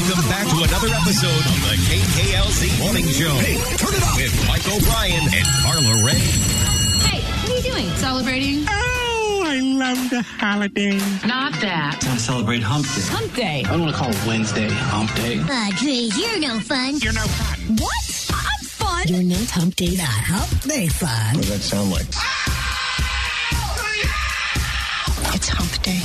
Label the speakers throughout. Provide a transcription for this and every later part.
Speaker 1: Welcome back to another episode of the KKLZ Morning Show. Hey, turn it up! With Mike O'Brien and Carla Ray.
Speaker 2: Hey, what are you doing? Celebrating?
Speaker 3: Oh, I love the holidays.
Speaker 2: Not that.
Speaker 4: I celebrate Hump Day.
Speaker 2: Hump Day.
Speaker 4: I want to call it Wednesday Hump Day.
Speaker 5: Drees, you're no fun.
Speaker 3: You're no fun.
Speaker 5: What? I'm fun.
Speaker 6: You're not Hump Day. Not Hump Day fun.
Speaker 1: What does that sound like?
Speaker 6: It's Hump Day.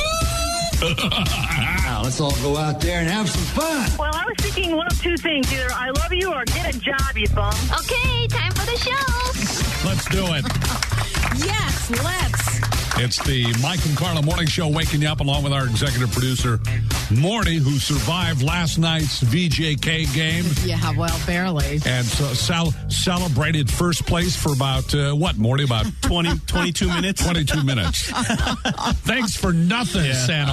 Speaker 4: Now, let's all go out there and have some fun.
Speaker 7: Well, I was thinking one of two things. Either I love you or get a job, you bum.
Speaker 5: Okay, time for the show.
Speaker 8: Let's do it.
Speaker 2: Yes, let's.
Speaker 8: It's the Mike and Carla Morning Show, waking you up along with our executive producer, Morty, who survived last night's VJK game.
Speaker 2: Yeah, well, barely.
Speaker 8: And so celebrated first place for about, Morty? About
Speaker 9: 22 minutes?
Speaker 8: 22 minutes. Thanks for nothing, San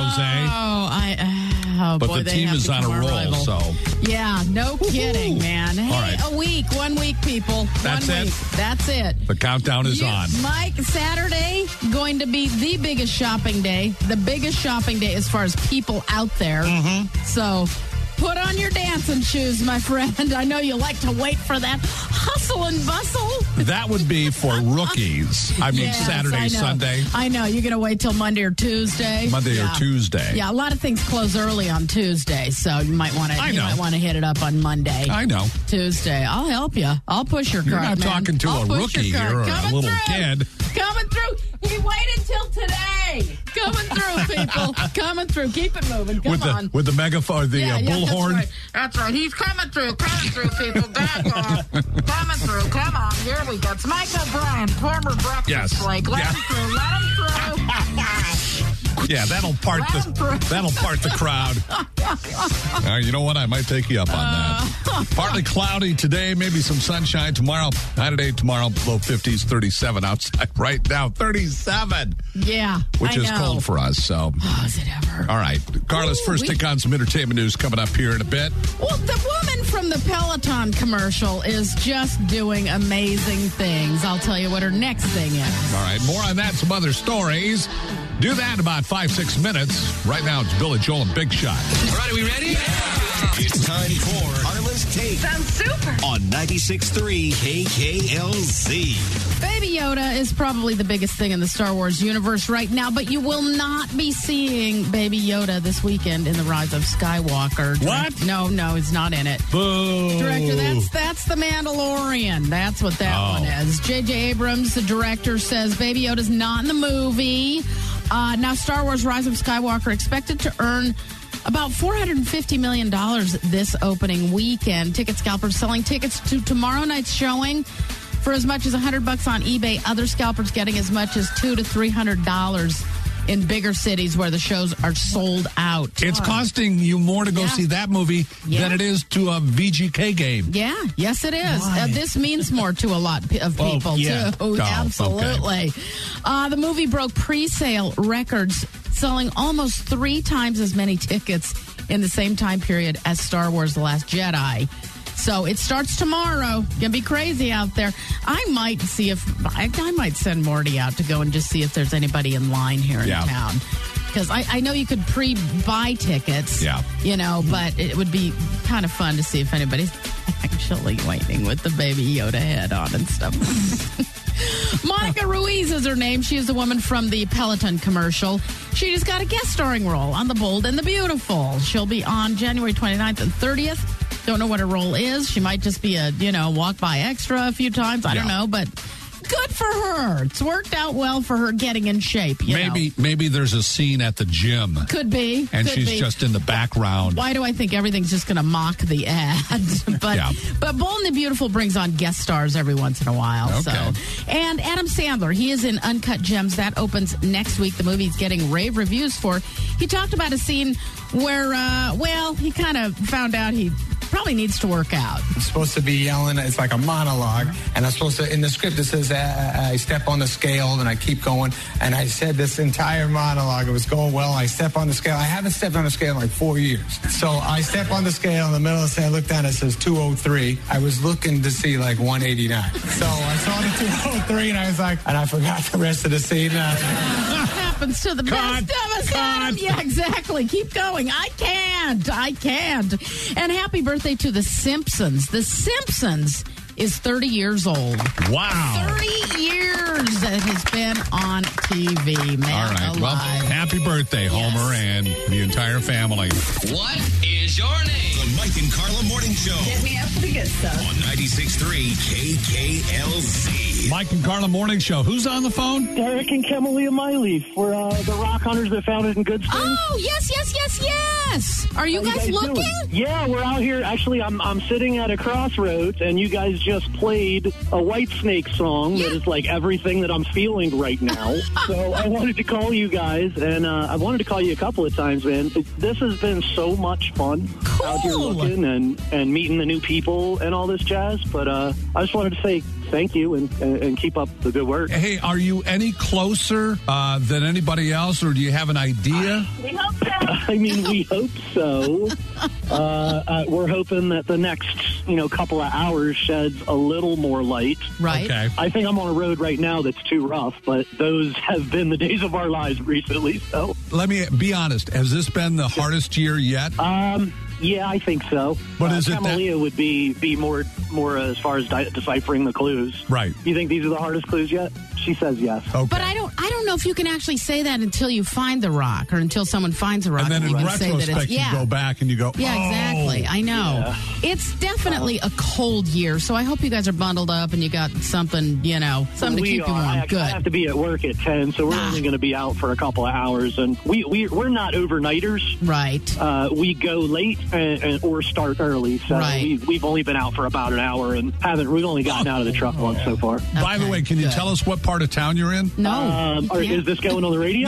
Speaker 8: Jose.
Speaker 2: But
Speaker 8: the team is on a roll, so.
Speaker 2: Yeah, no kidding, man. Hey,
Speaker 8: All right.
Speaker 2: 1 week, people.
Speaker 8: That's
Speaker 2: 1
Speaker 8: it?
Speaker 2: week. That's it.
Speaker 8: The countdown is on.
Speaker 2: Mike, Saturday, going to be the biggest shopping day. The biggest shopping day as far as people out there. Mm-hmm. So put on your dancing shoes, my friend. I know you like to wait for that hustle and bustle.
Speaker 8: That would be for rookies. I mean,
Speaker 2: Yes,
Speaker 8: Saturday,
Speaker 2: I know.
Speaker 8: Sunday.
Speaker 2: I know. You're going to wait till Monday or Tuesday.
Speaker 8: Monday
Speaker 2: Yeah.
Speaker 8: or Tuesday.
Speaker 2: Yeah, a lot of things close early on Tuesday, so you might want
Speaker 8: I know.
Speaker 2: to hit it up on Monday.
Speaker 8: I know.
Speaker 2: Tuesday. I'll help you. I'll push your
Speaker 8: You're
Speaker 2: cart,
Speaker 8: not
Speaker 2: man.
Speaker 8: talking to
Speaker 2: I'll
Speaker 8: a
Speaker 2: push
Speaker 8: rookie
Speaker 2: your cart.
Speaker 8: here or a
Speaker 2: Coming
Speaker 8: little
Speaker 2: through.
Speaker 8: kid.
Speaker 2: Coming through. He waited till today. Coming through, people. Coming through. Keep it moving. Come on.
Speaker 8: With the megaphone, the bullhorn.
Speaker 2: That's right. He's coming through. Coming through, people. Back off. Coming through. Come on. Here we go. It's Mike O'Brien, former breakfast
Speaker 8: Yes.
Speaker 2: flake. Let him through. Let him through.
Speaker 8: Yeah, that'll part the crowd. You know what? I might take you up on that. Partly cloudy today, maybe some sunshine tomorrow. 9 tomorrow, low 50s, 37 outside right now. 37.
Speaker 2: Yeah,
Speaker 8: Which
Speaker 2: I
Speaker 8: is
Speaker 2: know.
Speaker 8: cold for us, so.
Speaker 2: Oh, is it ever?
Speaker 8: All right. Carla's first take on some entertainment news coming up here in a bit.
Speaker 2: Well, the woman from the Peloton commercial is just doing amazing things. I'll tell you what her next thing is.
Speaker 8: All right. More on that, some other stories. Do that in about 5-6 minutes. Right now, it's Billy Joel and Big Shot.
Speaker 1: All right, are we ready? It's time for Carla's Take.
Speaker 7: Sounds super.
Speaker 1: On 96.3 KKLZ.
Speaker 2: Baby Yoda is probably the biggest thing in the Star Wars universe right now, but you will not be seeing Baby Yoda this weekend in The Rise of Skywalker.
Speaker 8: What?
Speaker 2: No, he's not in it.
Speaker 8: Boo.
Speaker 2: Director, that's The Mandalorian. That's what that one is. J.J. Abrams, the director, says Baby Yoda's not in the movie. Now, Star Wars Rise of Skywalker expected to earn about $450 million this opening weekend. Ticket scalpers selling tickets to tomorrow night's showing for as much as $100 on eBay. Other scalpers getting as much as $200 to $300 in bigger cities where the shows are sold out.
Speaker 8: It's costing you more to go see that movie than it is to a VGK game.
Speaker 2: Yeah, yes, it is. This means more to a lot of people,
Speaker 8: yeah.
Speaker 2: too.
Speaker 8: Oh,
Speaker 2: Absolutely.
Speaker 8: okay.
Speaker 2: The movie broke pre-sale records, selling almost 3 times as many tickets in the same time period as Star Wars The Last Jedi. So it starts tomorrow. Gonna be crazy out there. I might see if I might send Morty out to go and just see if there's anybody in line here in town. Because I know you could pre-buy tickets, but it would be kind of fun to see if anybody's actually waiting with the Baby Yoda head on and stuff. Monica Ruiz is her name. She is the woman from the Peloton commercial. She just got a guest starring role on The Bold and the Beautiful. She'll be on January 29th and 30th. Don't know what her role is. She might just be a, walk-by extra a few times. I don't know, but good for her. It's worked out well for her getting in shape.
Speaker 8: Maybe there's a scene at the gym.
Speaker 2: Could be.
Speaker 8: And she's just in the background.
Speaker 2: Why do I think everything's just going to mock the ad? But Bold and the Beautiful brings on guest stars every once in a while.
Speaker 8: Okay.
Speaker 2: And Adam Sandler, he is in Uncut Gems. That opens next week. The movie's getting rave reviews for. He talked about a scene where, he kind of found out he probably needs to work out.
Speaker 10: I'm supposed to be yelling. It's like a monologue. And I'm supposed to, in the script, it says I step on the scale and I keep going. And I said this entire monologue. It was going well. I step on the scale. I haven't stepped on the scale in like 4 years. So I step on the scale in the middle of the scale. I look down. It says 203. I was looking to see like 189. So I saw the 203 and I was like, and I forgot the rest of the scene.
Speaker 2: Happens to the best of us, Adam. Yeah, exactly. Keep going. I can. can't. And happy birthday to The Simpsons. The Simpsons is 30 years old.
Speaker 8: Wow.
Speaker 2: 30 years that it has been on TV, man.
Speaker 8: All right.
Speaker 2: alive.
Speaker 8: Well, happy birthday, Homer, and the entire family.
Speaker 1: What is your name? The Mike and Carla Morning Show.
Speaker 6: Get me up for the good stuff.
Speaker 1: On 96.3 KKLZ.
Speaker 8: Mike and Carla Morning Show. Who's on the phone?
Speaker 7: Derek and Camelia Miley. We're the rock hunters that found it in Good Springs.
Speaker 2: Oh, yes. Are you guys looking?
Speaker 7: Doing? Yeah, we're out here. Actually, I'm sitting at a crossroads, and you guys just played a Whitesnake song that is like everything that I'm feeling right now. So I wanted to call you guys, and I wanted to call you a couple of times, man. This has been so much fun out here looking and meeting the new people and all this jazz. But I just wanted to say thank you and keep up the good work.
Speaker 8: Hey, are you any closer than anybody else, or do you have an idea?
Speaker 7: We hope so. I mean, we hope so. We're hoping that the next, couple of hours sheds a little more light.
Speaker 2: Right.
Speaker 8: Okay.
Speaker 7: I think I'm on a road right now that's too rough, but those have been the days of our lives recently. So
Speaker 8: Let me be honest. Has this been the hardest year yet?
Speaker 7: Yeah, I think so.
Speaker 8: But is it
Speaker 7: Camelia would be more as far as deciphering the clues.
Speaker 8: Right.
Speaker 7: You think these are the hardest clues yet? She says yes.
Speaker 8: Okay.
Speaker 2: But I don't know if you can actually say that until you find the rock or until someone finds a rock.
Speaker 8: And then in
Speaker 2: you can say that
Speaker 8: retrospect, you go back and you go,
Speaker 2: Yeah, exactly. I know.
Speaker 7: Yeah.
Speaker 2: It's definitely a cold year, so I hope you guys are bundled up and you got something, something to keep you warm.
Speaker 7: I
Speaker 2: Good.
Speaker 7: have to be at work at 10, so we're only going to be out for a couple of hours. And we're not overnighters.
Speaker 2: Right.
Speaker 7: We go late or start early. So
Speaker 2: Right.
Speaker 7: we've only been out for about an hour and we've only gotten out of the truck once so far.
Speaker 8: By the way, can you tell us what part of town you're in?
Speaker 2: No.
Speaker 7: Is this going on the radio?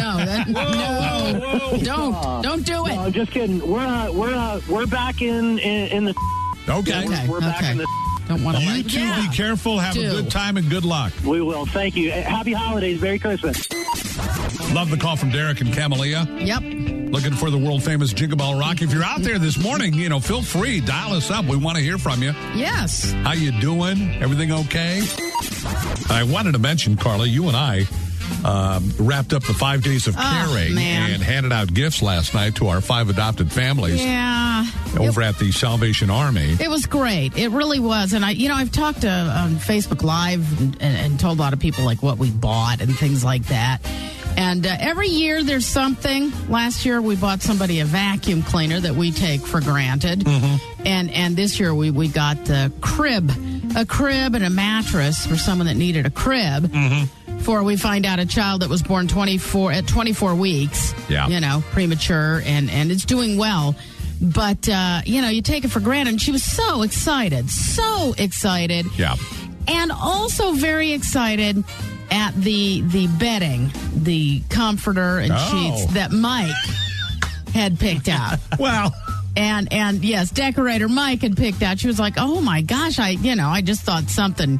Speaker 2: No. Don't do it.
Speaker 7: No, I'm just kidding. We're back in the.
Speaker 8: Okay.
Speaker 7: We're back in the.
Speaker 2: Don't want to
Speaker 8: You two be careful. Have a good time and good luck.
Speaker 7: We will. Thank you. Happy holidays. Merry Christmas.
Speaker 8: Love the call from Derek and Camelia.
Speaker 2: Yep.
Speaker 8: Looking for the world-famous Jingle Bell Rock. If you're out there this morning, feel free. Dial us up. We want to hear from you.
Speaker 2: Yes.
Speaker 8: How you doing? Everything okay? I wanted to mention, Carla, you and I wrapped up the 5 days of caring and handed out gifts last night to our 5 adopted families.
Speaker 2: Yeah.
Speaker 8: Over at the Salvation Army.
Speaker 2: It was great. It really was. And I've talked on Facebook Live and told a lot of people like what we bought and things like that. And every year there's something. Last year we bought somebody a vacuum cleaner that we take for granted. Mm-hmm. And this year we got a crib and a mattress for someone that needed a crib. Mm-hmm. Before we find out a child that was born 24 weeks. Yeah. Premature and it's doing well. But, you take it for granted. And she was so excited. Yeah. And also very excited at the bedding, the comforter and sheets that Mike had picked out.
Speaker 8: Well.
Speaker 2: And yes, decorator Mike had picked out. She was like, oh my gosh, I just thought something,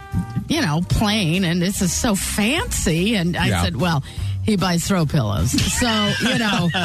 Speaker 2: plain, and this is so fancy. And I said, well, he buys throw pillows. So,
Speaker 8: she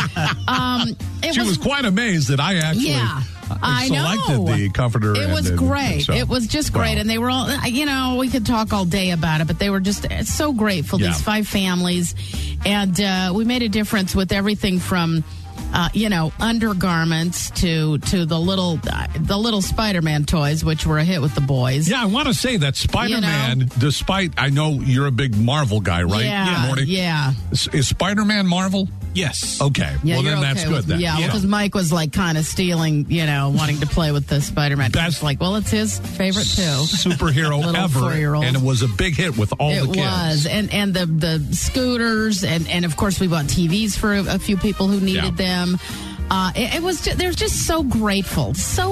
Speaker 8: was quite amazed that I actually selected the comforter.
Speaker 2: It was great.
Speaker 8: So,
Speaker 2: it was just great. And they were all, we could talk all day about it, but they were just so grateful, these 5 families. And we made a difference with everything from undergarments to the little Spider-Man toys, which were a hit with the boys.
Speaker 8: Yeah, I want to say that Spider-Man, despite, I know you're a big Marvel guy, right?
Speaker 2: Yeah.
Speaker 8: Morty?
Speaker 2: Yeah.
Speaker 8: Is Spider-Man Marvel?
Speaker 9: Yes.
Speaker 8: Okay.
Speaker 2: Yeah,
Speaker 8: well, then that's good then.
Speaker 2: Yeah, because Mike was like kind of stealing, wanting to play with the Spider-Man. That's like, well, it's his favorite too.
Speaker 8: Superhero ever.
Speaker 2: 4-year-old.
Speaker 8: And it was a big hit with all the kids.
Speaker 2: It was. And the scooters and of course we bought TVs for a few people who needed them. It was they're just so grateful,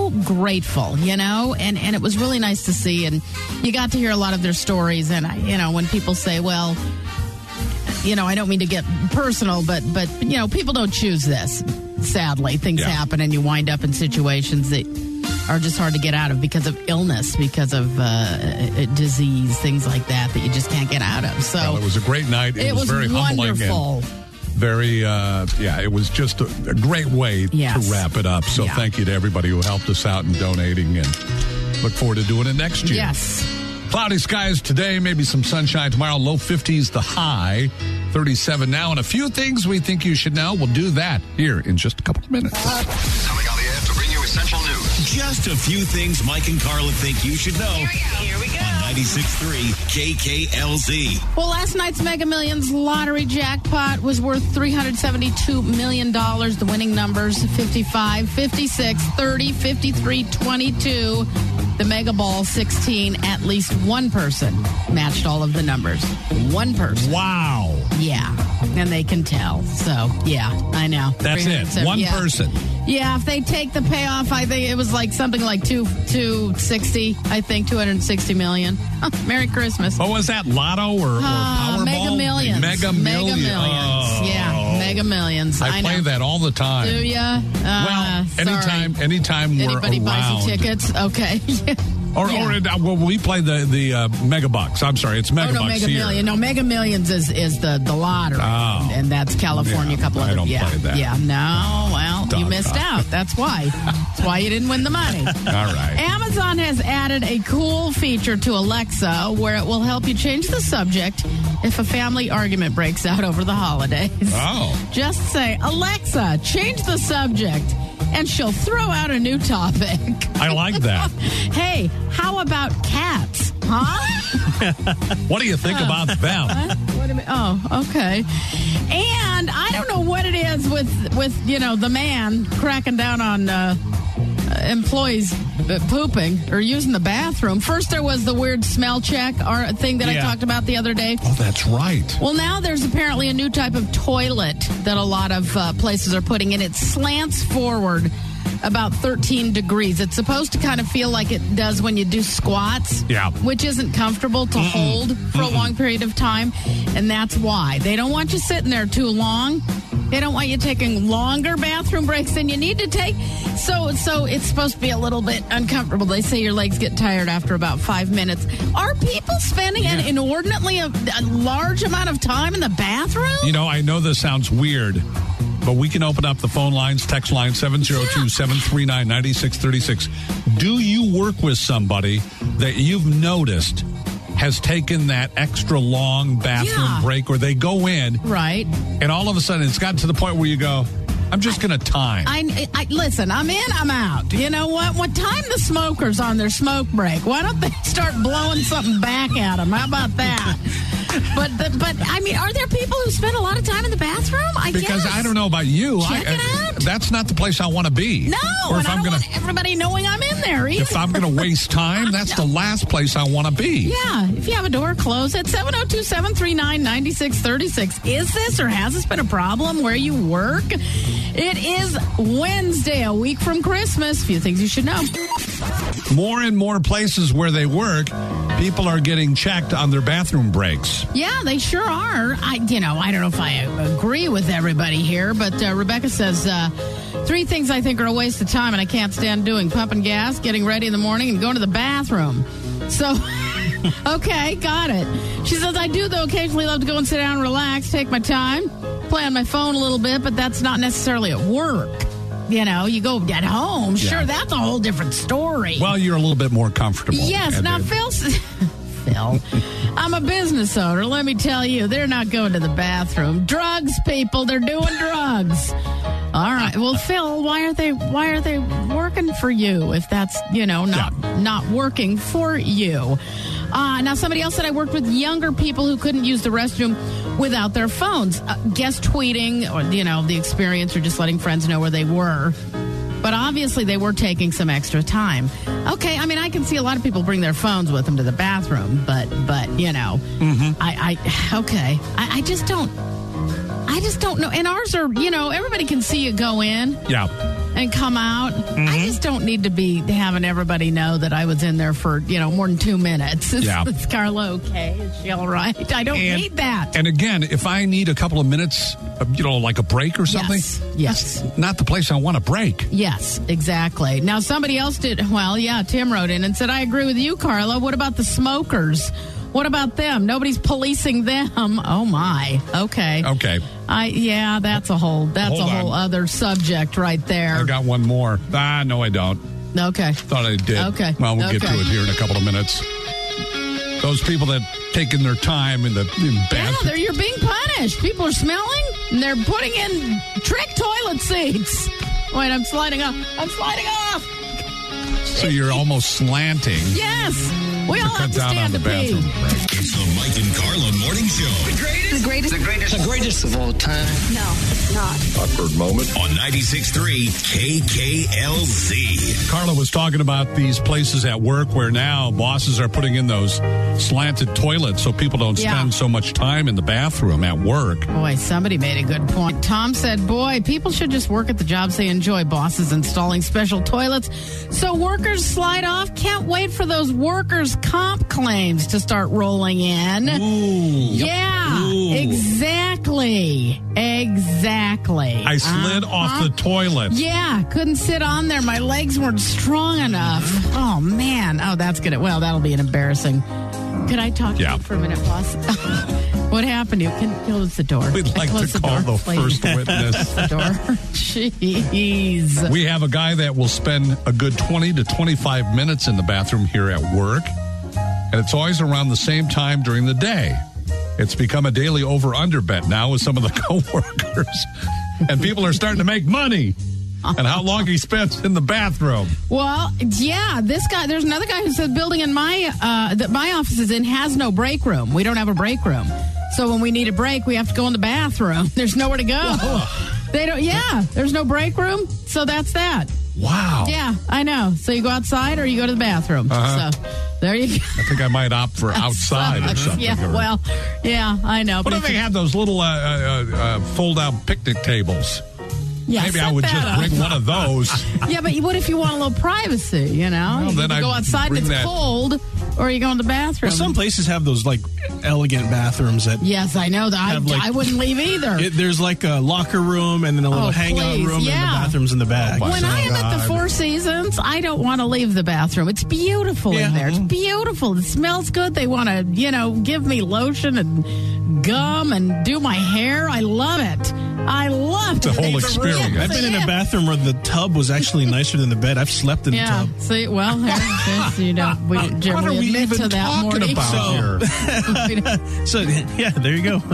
Speaker 2: and it was really nice to see, and you got to hear a lot of their stories. And when people say, well, I don't mean to get personal, but people don't choose this. Sadly, things happen, and you wind up in situations that are just hard to get out of because of illness, because of disease, things like that you just can't get out of. So
Speaker 8: well, it was a great night. It was very
Speaker 2: wonderful.
Speaker 8: Humbling. Very, it was just a great way to wrap it up. So thank you to everybody who helped us out in donating, and look forward to doing it next year.
Speaker 2: Yes.
Speaker 8: Cloudy skies today, maybe some sunshine tomorrow. Low 50s, the high. 37 now. And a few things we think you should know. We'll do that here in just a couple of minutes.
Speaker 1: Coming on the air to bring you essential news. Just a few things Mike and Carla think you should know. Here we go. On 96.3 KKLZ.
Speaker 2: Well, last night's Mega Millions lottery jackpot was worth $372 million. The winning numbers, 55, 56, 30, 53, 22. The Mega Ball 16, at least one person matched all of the numbers. One person.
Speaker 8: Wow.
Speaker 2: Yeah, and they can tell. So, yeah, I know.
Speaker 8: That's it. One person.
Speaker 2: Yeah, if they take the payoff, I think it was like something like 260, I think, 260 million. Merry Christmas.
Speaker 8: What was that, Lotto or Powerball?
Speaker 2: Mega Millions.
Speaker 8: Mega Millions.
Speaker 2: Oh. Yeah, Mega Millions.
Speaker 8: I play that all the time.
Speaker 2: Do ya?
Speaker 8: Well, anytime we're
Speaker 2: Anybody
Speaker 8: around.
Speaker 2: buys you tickets? Okay.
Speaker 8: Or we play the Mega Bucks. I'm sorry, it's Mega Bucks
Speaker 2: Mega
Speaker 8: here.
Speaker 2: Million. No, Mega Millions is the lottery.
Speaker 8: Oh.
Speaker 2: And that's California.
Speaker 8: Yeah,
Speaker 2: a couple of
Speaker 8: I don't play that.
Speaker 2: Yeah, no, well, you missed out. That's why. That's why you didn't win the money.
Speaker 8: All right.
Speaker 2: Amazon has added a cool feature to Alexa where it will help you change the subject if a family argument breaks out over the holidays.
Speaker 8: Oh.
Speaker 2: Just say, Alexa, change the subject, and she'll throw out a new topic.
Speaker 8: I like that.
Speaker 2: Hey, how about cats? Huh?
Speaker 8: What do you think about them?
Speaker 2: What do you mean? Oh, okay. And I don't know what it is with the man cracking down on employees pooping or using the bathroom. First, there was the weird smell check thing that I talked about the other day.
Speaker 8: Oh, that's right.
Speaker 2: Well, now there's apparently a new type of toilet that a lot of places are putting in. It slants forward about 13 degrees. It's supposed to kind of feel like it does when you do squats, which isn't comfortable to hold for a long period of time. And that's why. They don't want you sitting there too long. They don't want you taking longer bathroom breaks than you need to take. So it's supposed to be a little bit uncomfortable. They say your legs get tired after about 5 minutes. Are people spending an inordinately a large amount of time in the bathroom?
Speaker 8: I know this sounds weird, but we can open up the phone lines, text line 702-739-9636. Do you work with somebody that you've noticed has taken that extra long bathroom break where they go in,
Speaker 2: right,
Speaker 8: and all of a sudden it's gotten to the point where you go, I'm just going to time.
Speaker 2: I listen, I'm in, I'm out. You know what? What time the smokers on their smoke break? Why don't they start blowing something back at them? How about that? But I mean, are there people who spend a lot of time in the bathroom?
Speaker 8: Because I don't know about you.
Speaker 2: Check it out.
Speaker 8: That's not the place I want to be.
Speaker 2: No,
Speaker 8: or
Speaker 2: and I don't want everybody knowing I'm in there either.
Speaker 8: If I'm going to waste time, that's the last place I want to be.
Speaker 2: Yeah, if you have a door, close it. 702-739-9636. Is this or has this been a problem where you work? It is Wednesday, a week from Christmas. A few things you should know.
Speaker 8: More and more places where they work, people are getting checked on their bathroom breaks.
Speaker 2: Yeah, they sure are. I don't know if I agree with everybody here, but Rebecca says 3 things I think are a waste of time and I can't stand doing: pumping gas, getting ready in the morning, and going to the bathroom. So, okay, got it. She says, I do, though, occasionally love to go and sit down and relax, take my time, play on my phone a little bit, but that's not necessarily at work. You go at home. Sure, that's a whole different story.
Speaker 8: Well, you're a little bit more comfortable.
Speaker 2: Yes. Now, Phil, I'm a business owner. Let me tell you, they're not going to the bathroom. Drugs, people, they're doing drugs. All right. Well, Phil, why are they working for you if that's, not working for you? Now, somebody else said I worked with younger people who couldn't use the restroom without their phones. Guest tweeting or, the experience, or just letting friends know where they were. But obviously they were taking some extra time. Okay, I mean, I can see a lot of people bring their phones with them to the bathroom, but I just don't know. And ours are, everybody can see you go in.
Speaker 8: Yeah.
Speaker 2: And come out. Mm-hmm. I just don't need to be having everybody know that I was in there for, more than 2 minutes. Is Carla okay? Is she all right? I don't need that.
Speaker 8: And again, if I need a couple of minutes, like a break or something,
Speaker 2: yes.
Speaker 8: That's not the place I want to break.
Speaker 2: Yes, exactly. Now, somebody else did, Tim wrote in and said, I agree with you, Carla. What about the smokers? What about them? Nobody's policing them. Oh, my. Okay. That's a whole other subject right there.
Speaker 8: I got one more. No, I don't.
Speaker 2: Okay.
Speaker 8: Thought I did.
Speaker 2: Okay.
Speaker 8: Well, we'll get to it here in a couple of minutes. those people that taking their time in the bathroom.
Speaker 2: Yeah, you're being punished. People are smelling, and they're putting in trick toilet seats. Wait, I'm sliding off.
Speaker 8: So you're almost slanting.
Speaker 2: Yes. We all have to stand to pee.
Speaker 1: It's the Mike and Carla Morning Show.
Speaker 6: The greatest of all time.
Speaker 5: No, it's not.
Speaker 1: Awkward moment on 96.3 KKLZ.
Speaker 8: Carla was talking about these places at work where now bosses are putting in those slanted toilets so people don't spend so much time in the bathroom at work.
Speaker 2: Boy, somebody made a good point. Tom said, boy, people should just work at the jobs they enjoy. Bosses installing special toilets so workers slide off. Can't wait for those workers' comp claims to start rolling in.
Speaker 8: Ooh.
Speaker 2: Yeah,
Speaker 8: Ooh.
Speaker 2: Exactly.
Speaker 8: I slid off the toilet.
Speaker 2: Yeah, couldn't sit on there. My legs weren't strong enough. Oh, man. Oh, that's good. Well, that'll be an embarrassing. Could I talk to you for a minute, boss? What happened to you? Can you close the door?
Speaker 8: We'd like to call the first witness.
Speaker 2: The door. Jeez.
Speaker 8: We have a guy that will spend a good 20 to 25 minutes in the bathroom here at work, and it's always around the same time during the day. It's become a daily over-under bet now with some of the coworkers, and people are starting to make money and how long he spends in the bathroom.
Speaker 2: Well, yeah, this guy, there's another guy who says building in that my office is in has no break room. We don't have a break room. So when we need a break, we have to go in the bathroom. There's nowhere to go. They don't, there's no break room. So that's that.
Speaker 8: Wow.
Speaker 2: Yeah, I know. So you go outside or you go to the bathroom. So there you go.
Speaker 8: I think I might opt for outside or something.
Speaker 2: Yeah, well, yeah, I know.
Speaker 8: What if they have those little fold-out picnic tables?
Speaker 2: Yeah,
Speaker 8: maybe I would just bring one of those.
Speaker 2: Yeah, but what if you want a little privacy, you know?
Speaker 8: Well, then
Speaker 2: you go outside and it's cold, or you go in the bathroom.
Speaker 9: Well, some places have those, like, elegant bathrooms that...
Speaker 2: Yes, I know. I wouldn't leave either.
Speaker 9: There's, like, a locker room and then a little hangout room and the bathroom's in the back.
Speaker 2: When I am at the Four Seasons, I don't want to leave the bathroom. It's beautiful in there. It's beautiful. It smells good. They want to, give me lotion and gum and do my hair. I love it. I love
Speaker 8: the whole experience.
Speaker 9: I've been in a bathroom where the tub was actually nicer than the bed. I've slept in the tub.
Speaker 2: See, well, we don't generally admit to that more.
Speaker 9: So, yeah, there you go.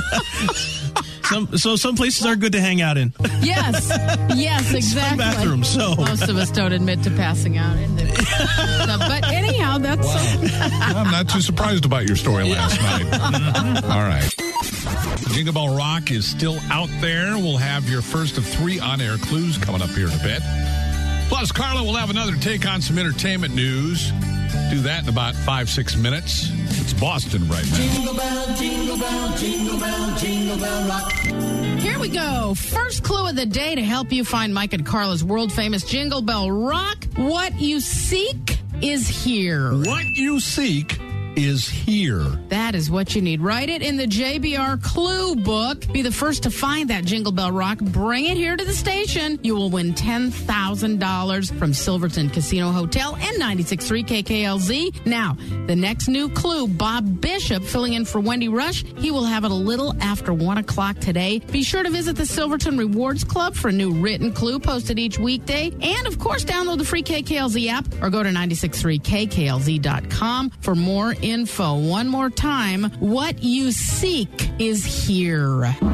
Speaker 9: Some places are good to hang out in.
Speaker 2: Yes, exactly.
Speaker 9: Some bathrooms, so.
Speaker 2: Most of us don't admit to passing out in there. But anyhow, that's...
Speaker 8: I'm not too surprised about your story last night. All right. Jingle Bell Rock is still out there. We'll have your first of 3 on-air clues coming up here in a bit. Plus, Carla will have another take on some entertainment news. Do that in about 5-6 minutes. It's Boston right now.
Speaker 6: Jingle bell, jingle bell, jingle bell, jingle bell rock.
Speaker 2: Here we go. First clue of the day to help you find Mike and Carla's world-famous Jingle Bell Rock. What you seek is here.
Speaker 8: What you seek is here.
Speaker 2: That is what you need. Write it in the JBR Clue book. Be the first to find that Jingle Bell Rock. Bring it here to the station. You will win $10,000 from Silverton Casino Hotel and 96.3 KKLZ. Now, the next new clue, Bob Bishop filling in for Wendy Rush. He will have it a little after 1 o'clock today. Be sure to visit the Silverton Rewards Club for a new written clue posted each weekday. And, of course, download the free KKLZ app or go to 963KKLZ.com for more info. One more time, what you seek is here.
Speaker 1: All right,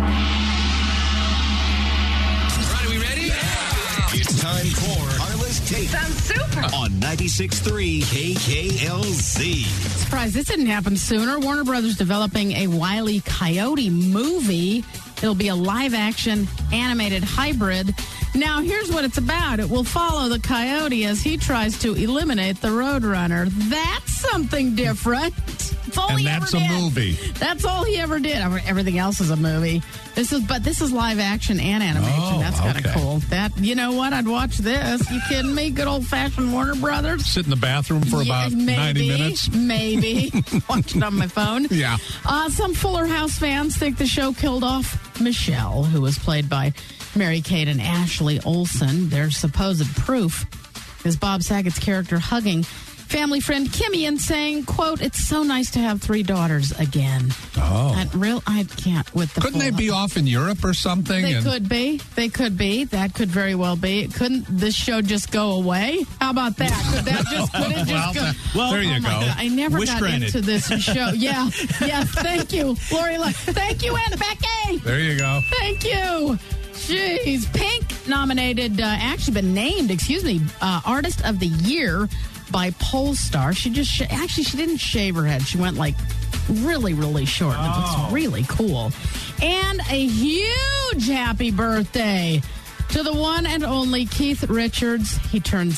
Speaker 1: are we ready? Yeah. It's time for Carla's Take.
Speaker 5: Sounds super.
Speaker 1: On 96.3 KKLZ.
Speaker 2: Surprise, this didn't happen sooner. Warner Brothers developing a Wile E. Coyote movie. It'll be a live-action animated hybrid. Now, here's what it's about. It will follow the coyote as he tries to eliminate the Roadrunner. That's something different.
Speaker 8: And that's a movie.
Speaker 2: That's all he ever did. Everything else is a movie. This is live action and animation. That's kind of cool. You know what? I'd watch this. You kidding me? Good old-fashioned Warner Brothers.
Speaker 8: Sit in the bathroom for about 90 minutes.
Speaker 2: Maybe. Watch it on my phone.
Speaker 8: Yeah.
Speaker 2: Some Fuller House fans think the show killed off Michelle, who was played by Mary-Kate and Ashley Olsen. Their supposed proof is Bob Saget's character hugging family friend Kimmy saying, quote, "It's so nice to have 3 daughters again."
Speaker 8: Oh.
Speaker 2: I can't with the
Speaker 8: Couldn't they be off in Europe or something?
Speaker 2: They could be. They could be. That could very well be. Couldn't this show just go away? How about that? Could it just go?
Speaker 8: Well, there you go.
Speaker 2: God, I never
Speaker 9: Wish
Speaker 2: got
Speaker 9: granted.
Speaker 2: into this show. Yeah. Thank you, Lori. Thank you, Aunt Becky.
Speaker 8: There you go.
Speaker 2: Thank you. Jeez. Pink nominated, actually been named, Artist of the Year by Polestar. She just, she didn't shave her head. She went like really, really short. It looks really cool. And a huge happy birthday to the one and only Keith Richards. He turns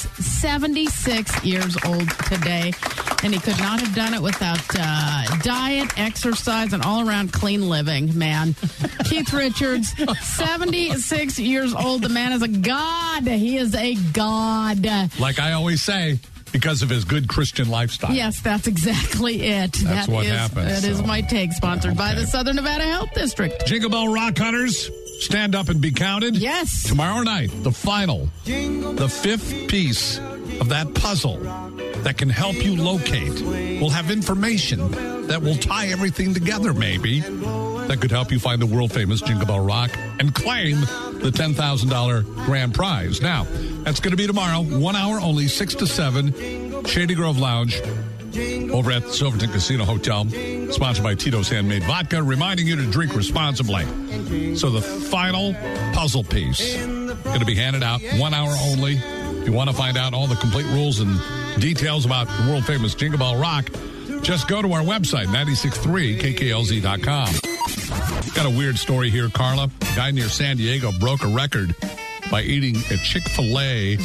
Speaker 2: 76 years old today, and he could not have done it without diet, exercise, and all-around clean living, man. Keith Richards, 76 years old. The man is a god. He is a god.
Speaker 8: Like I always say, because of his good Christian lifestyle.
Speaker 2: Yes, that's exactly it.
Speaker 8: That's what happens.
Speaker 2: That is my take, sponsored by the Southern Nevada Health District.
Speaker 8: Jingle Bell Rock Hunters, stand up and be counted.
Speaker 2: Yes.
Speaker 8: Tomorrow night, the final, the 5th piece of that puzzle that can help you locate. We'll have information that will tie everything together, maybe, that could help you find the world-famous Jingle Bell Rock and claim the $10,000 grand prize. Now, that's going to be tomorrow, 1 hour only, 6 to 7, Shady Grove Lounge, over at the Silverton Casino Hotel, sponsored by Tito's Handmade Vodka, reminding you to drink responsibly. So the final puzzle piece going to be handed out, 1 hour only. If you want to find out all the complete rules and details about the world-famous Jingle Bell Rock, just go to our website, 963kklz.com. Got a weird story here, Carla. A guy near San Diego broke a record by eating at Chick-fil-A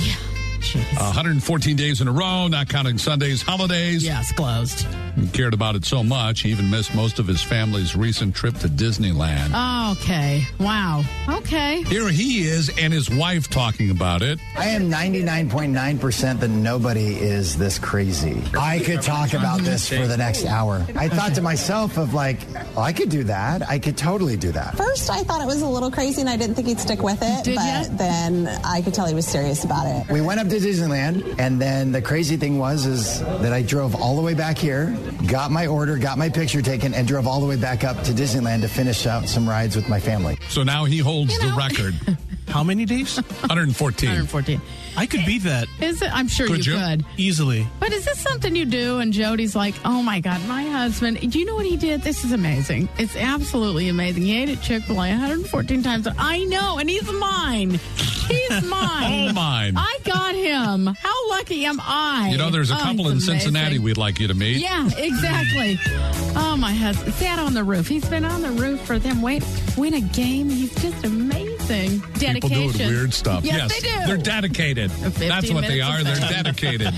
Speaker 8: 114 days in a row, not counting Sundays, holidays.
Speaker 2: Yes, closed.
Speaker 8: He cared about it so much, he even missed most of his family's recent trip to Disneyland.
Speaker 2: Oh, okay. Wow. Okay.
Speaker 8: Here he is and his wife talking about it.
Speaker 11: I am 99.9% that nobody is this crazy. I could talk about this for the next hour. I thought to myself of like, oh, I could do that. I could totally do that.
Speaker 12: First, I thought it was a little crazy and I didn't think he'd stick with it. But then I could tell he was serious about it.
Speaker 11: We went up to Disneyland, and then the crazy thing is that I drove all the way back here, got my order, got my picture taken, and drove all the way back up to Disneyland to finish out some rides with my family.
Speaker 8: So now he holds the record.
Speaker 9: How many days?
Speaker 8: 114.
Speaker 2: 114.
Speaker 9: I could beat that.
Speaker 2: Is it? I'm sure you could.
Speaker 9: Easily.
Speaker 2: But is this something you do? And Jody's like, oh my God, my husband, do you know what he did? This is amazing. It's absolutely amazing. He ate at Chick-fil-A 114 times. I know, and he's mine. He's mine.
Speaker 8: All mine.
Speaker 2: I got him. How lucky am I?
Speaker 8: You know, there's a couple in Cincinnati we'd like you to meet.
Speaker 2: Yeah, exactly. Oh, my husband sat on the roof. He's been on the roof for them. Win a game. He's just amazing. Dedication.
Speaker 8: People doing weird stuff.
Speaker 2: Yes, they do.
Speaker 8: They're dedicated. That's what they are. They're dedicated.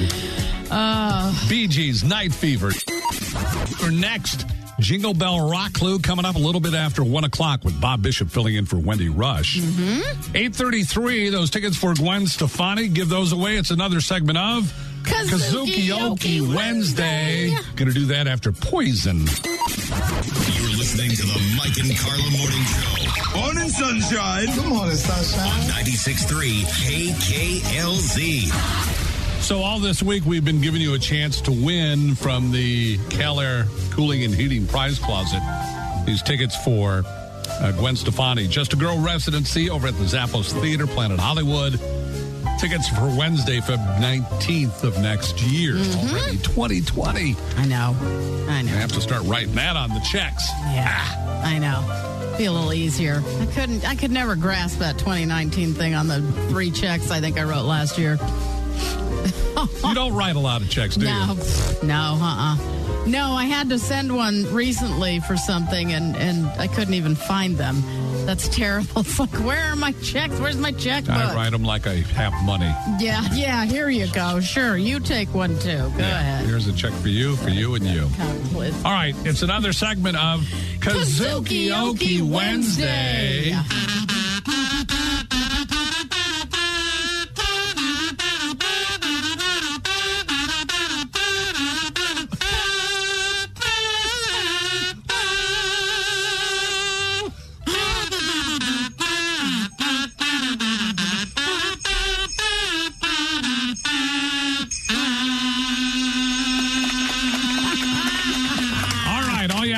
Speaker 8: Bee Gees, Night Fever. For next, Jingle Bell Rock Clue coming up a little bit after 1 o'clock with Bob Bishop filling in for Wendy Rush. 8:33, those tickets for Gwen Stefani. Give those away. It's another segment of Kazuki-Oki Wednesday. Going to do that after Poison.
Speaker 1: You're listening to the Mike and Carla Morning Show.
Speaker 13: Morning, sunshine.
Speaker 11: Good morning, sunshine.
Speaker 1: On 96.3 KKLZ.
Speaker 8: So all this week, we've been giving you a chance to win from the Cal Air Cooling and Heating Prize Closet. These tickets for Gwen Stefani, Just a Girl residency over at the Zappos Theater, Planet Hollywood. Tickets for Wednesday, February 19th of next year. Already 2020.
Speaker 2: I know.
Speaker 8: You have to start writing that on the checks.
Speaker 2: Yeah, I know. Be a little easier. I could never grasp that 2019 thing on the 3 checks I think I wrote last year.
Speaker 8: You don't write a lot of checks, do you?
Speaker 2: No, No, I had to send one recently for something, and I couldn't even find them. That's terrible. It's like, where are my checks? Where's my checkbook?
Speaker 8: I write them like I have money.
Speaker 2: Yeah, here you go. Sure, you take one, too. Go ahead.
Speaker 8: Here's a check for you, and you. All right, it's another segment of Kazuki-Oki Wednesday.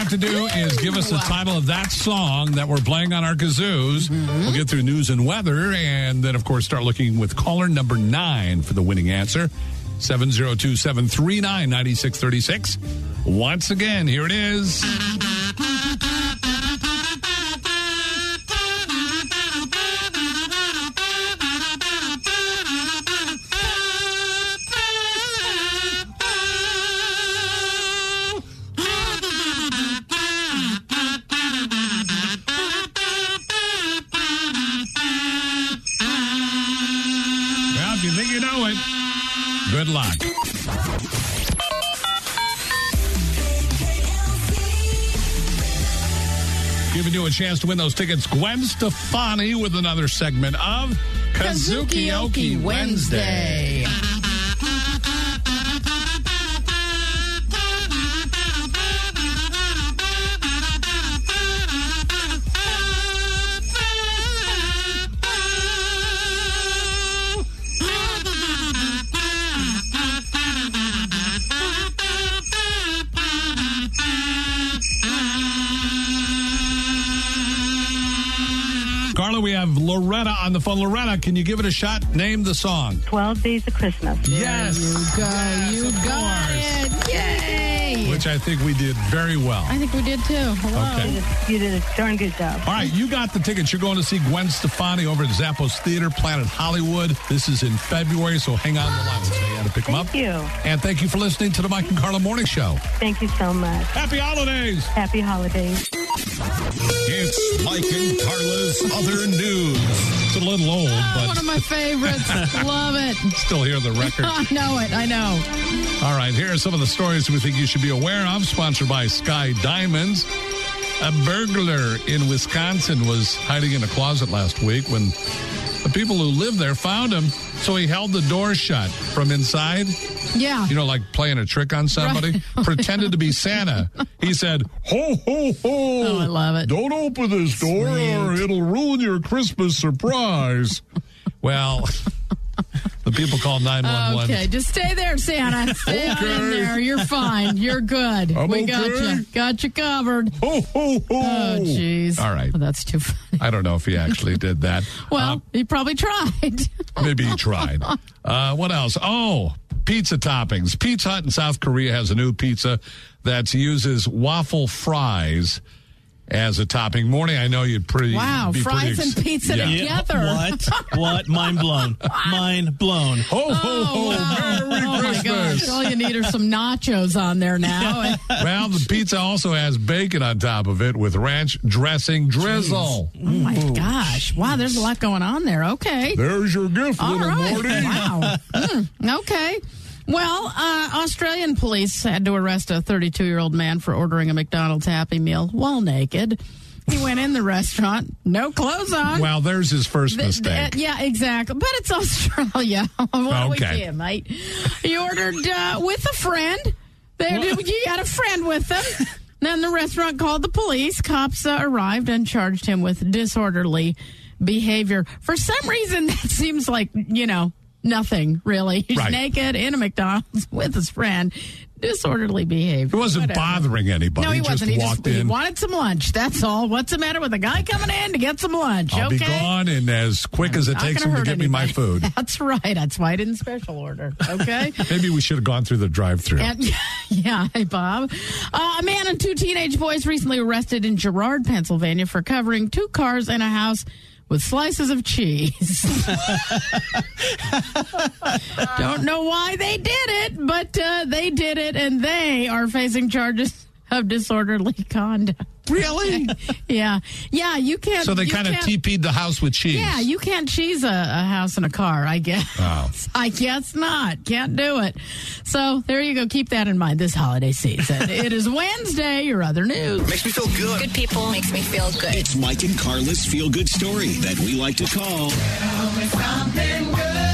Speaker 8: have to do is give us the title of that song that we're playing on our kazoos. We'll get through news and weather, and then, of course, start looking with caller number 9 for the winning answer. 702-739-9636. Once again, here it is. Good luck. Giving you a chance to win those tickets. Gwen Stefani with another segment of Kazuki Wednesday. Carla, we have Loretta on the phone. Loretta, can you give it a shot? Name the song.
Speaker 13: 12 Days of Christmas.
Speaker 8: Yes.
Speaker 2: There you go. You got it. Yay.
Speaker 8: Which I think we did very well.
Speaker 2: I think we did too. Hello.
Speaker 8: Okay.
Speaker 13: You did a darn good job.
Speaker 8: All right, you got the tickets. You're going to see Gwen Stefani over at Zappos Theater, Planet Hollywood. This is in February, so hang on the line. We'll say how to pick them up.
Speaker 13: Thank you.
Speaker 8: And thank you for listening to the Mike and Carla Morning Show.
Speaker 13: Thank you so much.
Speaker 8: Happy holidays.
Speaker 13: Happy holidays.
Speaker 1: It's Mike and Carla's Other News.
Speaker 8: It's a little old, but
Speaker 2: one of my favorites. Love it.
Speaker 8: Still hear the record.
Speaker 2: I know it. I know.
Speaker 8: All right, here are some of the stories we think you should be aware of. Sponsored by Sky Diamonds. A burglar in Wisconsin was hiding in a closet last week when the people who lived there found him. So he held the door shut from inside.
Speaker 2: Yeah.
Speaker 8: You know, like playing a trick on somebody.
Speaker 2: Right.
Speaker 8: Pretended to be Santa. He said, ho, ho, ho.
Speaker 2: Oh, I love it.
Speaker 8: Don't open this door or it'll ruin your Christmas surprise. Well, the people called 911.
Speaker 2: Okay, just stay there, Santa. Stay on in there. You're fine. You're good. We got you. Got you covered.
Speaker 8: Ho, ho, ho.
Speaker 2: Oh, jeez.
Speaker 8: All right.
Speaker 2: Well, that's too funny.
Speaker 8: I don't know if he actually did that.
Speaker 2: Well, he probably tried.
Speaker 8: Maybe he tried. What else? Oh, pizza toppings. Pizza Hut in South Korea has a new pizza that uses waffle fries as a topping. Morning, I know you'd pretty...
Speaker 2: Wow, fries and pizza together.
Speaker 9: What? Mind blown. Mind blown.
Speaker 8: Ho, ho, ho.
Speaker 2: Wow.
Speaker 8: Merry Christmas.
Speaker 2: My gosh. All you need are some nachos on there now.
Speaker 8: Well, the pizza also has bacon on top of it with ranch dressing drizzle.
Speaker 2: Oh, my gosh. Wow, there's a lot going on there. Okay.
Speaker 8: There's your gift,
Speaker 2: all
Speaker 8: little
Speaker 2: right.
Speaker 8: Morty.
Speaker 2: Wow. Okay. Well, Australian police had to arrest a 32-year-old man for ordering a McDonald's Happy Meal while naked. He went in the restaurant, no clothes on.
Speaker 8: Well, there's his first mistake.
Speaker 2: Yeah, exactly. But it's Australia. What we do, mate? He ordered with a friend. You got a friend with them. Then the restaurant called the police. Cops arrived and charged him with disorderly behavior. For some reason, that seems like, nothing, really. He's naked in a McDonald's with his friend. Disorderly behavior.
Speaker 8: It wasn't bothering anybody.
Speaker 2: No, he wasn't. He
Speaker 8: walked in.
Speaker 2: He wanted some lunch. That's all. What's the matter with a guy coming in to get some lunch?
Speaker 8: I'll be gone in as quick as it takes him to get me my food.
Speaker 2: That's right. That's why I didn't special order. Okay?
Speaker 8: Maybe we should have gone through the drive-thru.
Speaker 2: Yeah. Hey, Bob. A man and 2 teenage boys recently arrested in Girard, Pennsylvania for covering 2 cars and a house with slices of cheese. Don't know why they did it, but they did it, and they are facing charges of disorderly conduct.
Speaker 8: Really?
Speaker 2: Yeah. Yeah, you can't...
Speaker 8: So they kind of TP'd the house with cheese.
Speaker 2: Yeah, you can't cheese a house and a car, I guess.
Speaker 8: Oh.
Speaker 2: I guess not. Can't do it. So there you go. Keep that in mind this holiday season. It is Wednesday, your other news.
Speaker 1: Makes me feel good.
Speaker 5: Good people makes me feel good.
Speaker 1: It's Mike and Carla's feel-good story that we like to call...
Speaker 6: Tell me something good.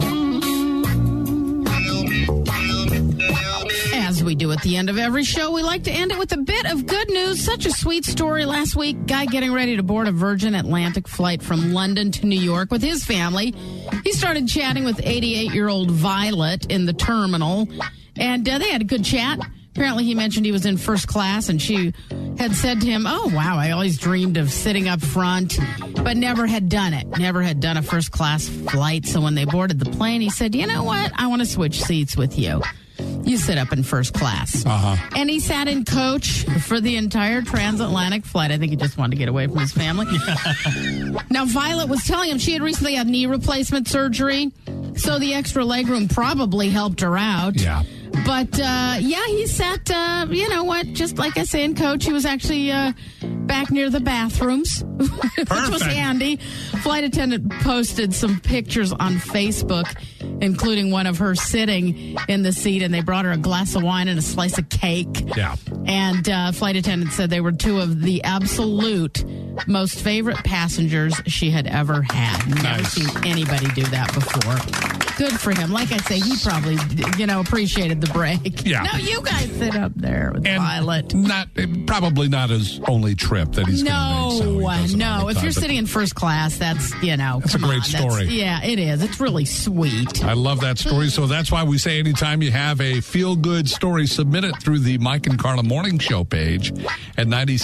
Speaker 2: As we do at the end of every show, we like to end it with a bit of good news. Such a sweet story last week. Guy getting ready to board a Virgin Atlantic flight from London to New York with his family. He started chatting with 88-year-old Violet in the terminal, and they had a good chat. Apparently he mentioned he was in first class, and she had said to him, "Oh, wow, I always dreamed of sitting up front, but never had done it. Never had done a first class flight." So when they boarded the plane, he said, "You know what? I want to switch seats with you. You sit up in first class." And he sat in coach for the entire transatlantic flight. I think he just wanted to get away from his family. Now, Violet was telling him she had recently had knee replacement surgery, so the extra legroom probably helped her out.
Speaker 8: Yeah.
Speaker 2: But, he sat, you know what, just like I say in coach, he was actually back near the bathrooms, which was handy. Flight attendant posted some pictures on Facebook, including one of her sitting in the seat, and they brought her a glass of wine and a slice of cake.
Speaker 8: Yeah.
Speaker 2: And flight attendant said they were two of the absolute most favorite passengers she had ever had. Never seen anybody do that before. Good for him. Like I say, he probably, appreciated the break.
Speaker 8: Yeah.
Speaker 2: No, you guys sit up there with Violet.
Speaker 8: Probably not his only trip that he's going to make.
Speaker 2: No. If you're sitting in first class, that's,
Speaker 8: That's a great story.
Speaker 2: Yeah, it is. It's really sweet.
Speaker 8: I love that story. So that's why we say anytime you have a feel-good story, submit it through the Mike and Carla Morning Show page at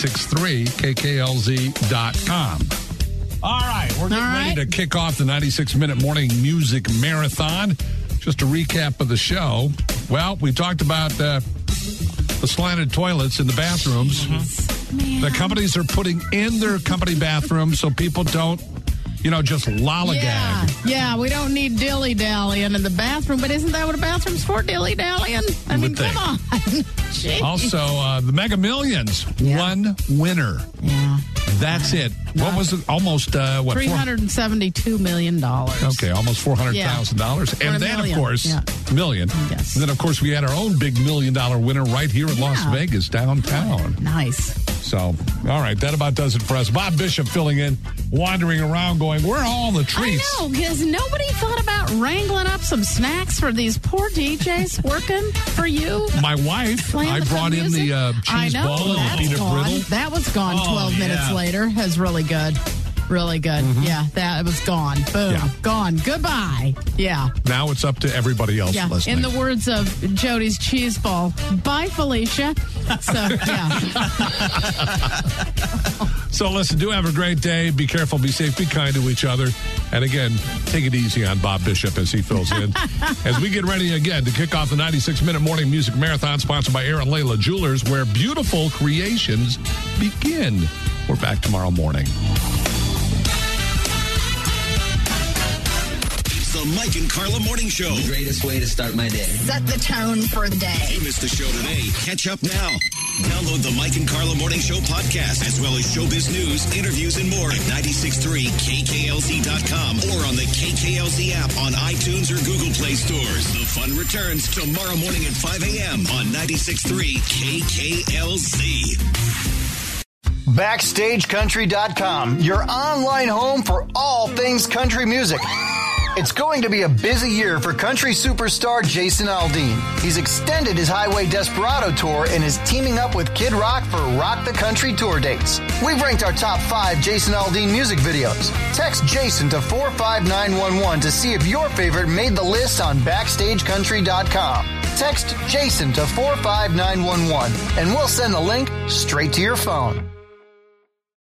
Speaker 8: 963kklz.com. All right, we're getting ready to kick off the 96-minute morning music marathon. Just a recap of the show. Well, we talked about the slanted toilets in the bathrooms. The companies are putting in their company bathrooms so people don't, just lollygag.
Speaker 2: Yeah, we don't need dilly-dallying in the bathroom, but isn't that what a bathroom's for, dilly-dallying? I mean, come on. Jeez.
Speaker 8: Also, the Mega Millions, one winner.
Speaker 2: Yeah.
Speaker 8: That's it. What was it? Almost,
Speaker 2: $372 million.
Speaker 8: Okay, almost $400,000. And then, of course, million.
Speaker 2: Yes.
Speaker 8: And then, of course, we had our own big $1 million winner right here in Las Vegas, downtown.
Speaker 2: Nice.
Speaker 8: So, all right, that about does it for us. Bob Bishop filling in, wandering around going, where are all the treats?
Speaker 2: I know, because nobody thought about wrangling up some snacks for these poor DJs working for you.
Speaker 8: My wife, I brought in the cheese ball and the peanut brittle.
Speaker 2: That was gone 12 minutes later. It was really good. Really good. Yeah, that was gone. Boom. Yeah. Gone. Goodbye. Yeah.
Speaker 8: Now it's up to everybody else listening.
Speaker 2: In the words of Jody's cheese ball, bye, Felicia. So, yeah.
Speaker 8: So, listen, do have a great day. Be careful, be safe, be kind to each other. And again, take it easy on Bob Bishop as he fills in. As we get ready again to kick off the 96-minute morning music marathon sponsored by Aaron Layla Jewelers, where beautiful creations begin. We're back tomorrow morning.
Speaker 1: The Mike and Carla Morning Show.
Speaker 14: The greatest way to start my day.
Speaker 5: Set the tone for the day.
Speaker 1: If you missed the show today, catch up now. Download the Mike and Carla Morning Show podcast, as well as showbiz news, interviews, and more at 963kklz.com or on the KKLZ app on iTunes or Google Play stores. The fun returns tomorrow morning at 5 a.m. on 963 KKLZ.
Speaker 15: BackstageCountry.com, your online home for all things country music. It's going to be a busy year for country superstar Jason Aldean. He's extended his Highway Desperado tour and is teaming up with Kid Rock for Rock the Country tour dates. We've ranked our top 5 Jason Aldean music videos. Text Jason to 45911 to see if your favorite made the list on BackstageCountry.com. Text Jason to 45911 and we'll send the link straight to your phone.